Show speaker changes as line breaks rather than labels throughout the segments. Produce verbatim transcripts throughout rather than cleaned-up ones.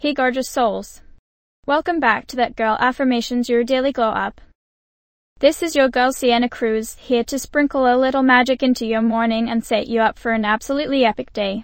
Hey gorgeous souls. Welcome back to That Girl Affirmations, your daily glow up. This is your girl Sienna Cruz, here to sprinkle a little magic into your morning and set you up for an absolutely epic day.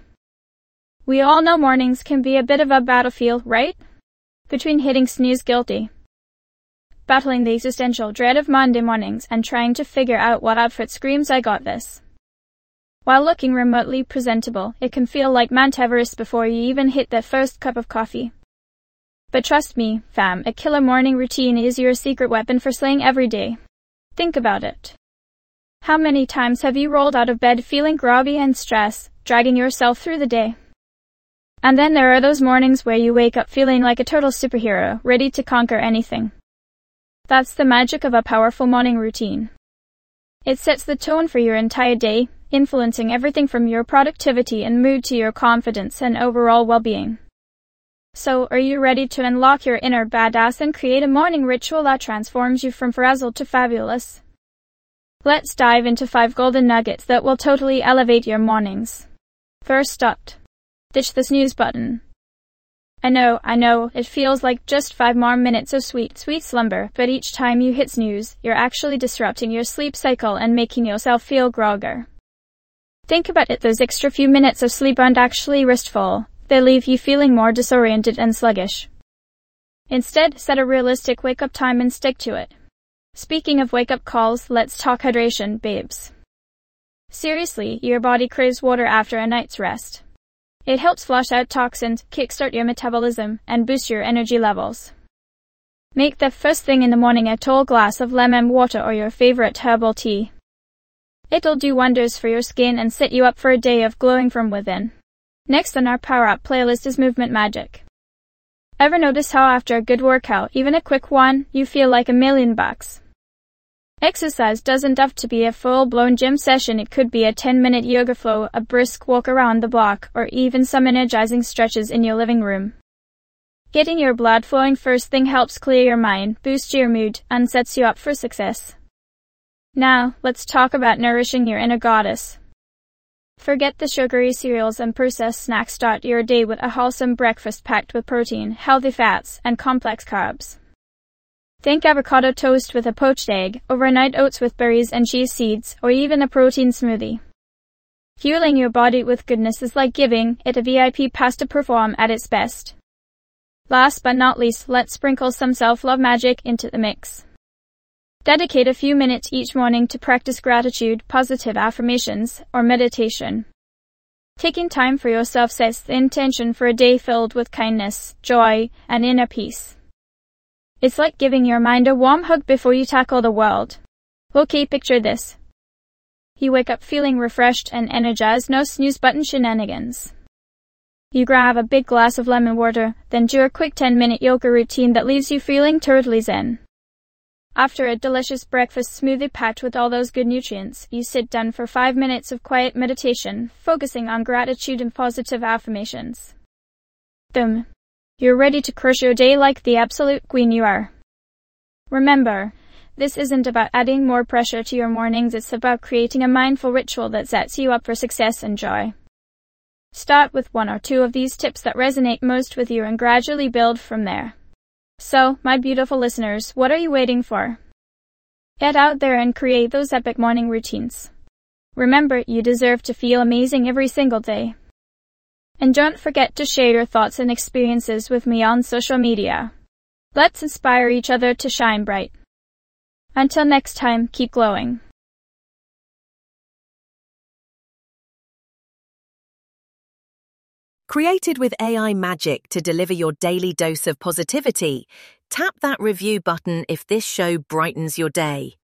We all know mornings can be a bit of a battlefield, right? Between hitting snooze guilty, battling the existential dread of Monday mornings, and trying to figure out what outfit screams "I got this." While looking remotely presentable, it can feel like Mount Everest before you even hit that first cup of coffee. But trust me, fam, a killer morning routine is your secret weapon for slaying every day. Think about it. How many times have you rolled out of bed feeling groggy and stressed, dragging yourself through the day? And then there are those mornings where you wake up feeling like a total superhero, ready to conquer anything. That's the magic of a powerful morning routine. It sets the tone for your entire day, influencing everything from your productivity and mood to your confidence and overall well-being. So, are you ready to unlock your inner badass and create a morning ritual that transforms you from frazzled to fabulous? Let's dive into five golden nuggets that will totally elevate your mornings. First up, ditch the snooze button. I know, I know, it feels like just five more minutes of sweet, sweet slumber, but each time you hit snooze, you're actually disrupting your sleep cycle and making yourself feel grogger. Think about it, those extra few minutes of sleep aren't actually restful. They leave you feeling more disoriented and sluggish. Instead, set a realistic wake-up time and stick to it. Speaking of wake-up calls, let's talk hydration, babes. Seriously, your body craves water after a night's rest. It helps flush out toxins, kickstart your metabolism, and boost your energy levels. Make the first thing in the morning a tall glass of lemon water or your favorite herbal tea. It'll do wonders for your skin and set you up for a day of glowing from within. Next on our Power Up playlist is movement magic. Ever notice how after a good workout, even a quick one, you feel like a million bucks? Exercise doesn't have to be a full-blown gym session. It could be a ten-minute yoga flow, a brisk walk around the block, or even some energizing stretches in your living room. Getting your blood flowing first thing helps clear your mind, boost your mood, and sets you up for success. Now, let's talk about nourishing your inner goddess. Forget the sugary cereals and processed snacks. Start your day with a wholesome breakfast packed with protein, healthy fats, and complex carbs. Think avocado toast with a poached egg, overnight oats with berries and chia seeds, or even a protein smoothie. Fueling your body with goodness is like giving it a V I P pass to perform at its best. Last but not least, let's sprinkle some self-love magic into the mix. Dedicate a few minutes each morning to practice gratitude, positive affirmations, or meditation. Taking time for yourself sets the intention for a day filled with kindness, joy, and inner peace. It's like giving your mind a warm hug before you tackle the world. Okay, picture this. You wake up feeling refreshed and energized, no snooze button shenanigans. You grab a big glass of lemon water, then do a quick ten-minute yoga routine that leaves you feeling totally zen. After a delicious breakfast smoothie packed with all those good nutrients, you sit down for five minutes of quiet meditation, focusing on gratitude and positive affirmations. Boom. You're ready to crush your day like the absolute queen you are. Remember, this isn't about adding more pressure to your mornings, it's about creating a mindful ritual that sets you up for success and joy. Start with one or two of these tips that resonate most with you and gradually build from there. So, my beautiful listeners, what are you waiting for? Get out there and create those epic morning routines. Remember, you deserve to feel amazing every single day. And don't forget to share your thoughts and experiences with me on social media. Let's inspire each other to shine bright. Until next time, keep glowing.
Created with A I magic to deliver your daily dose of positivity, tap that review button if this show brightens your day.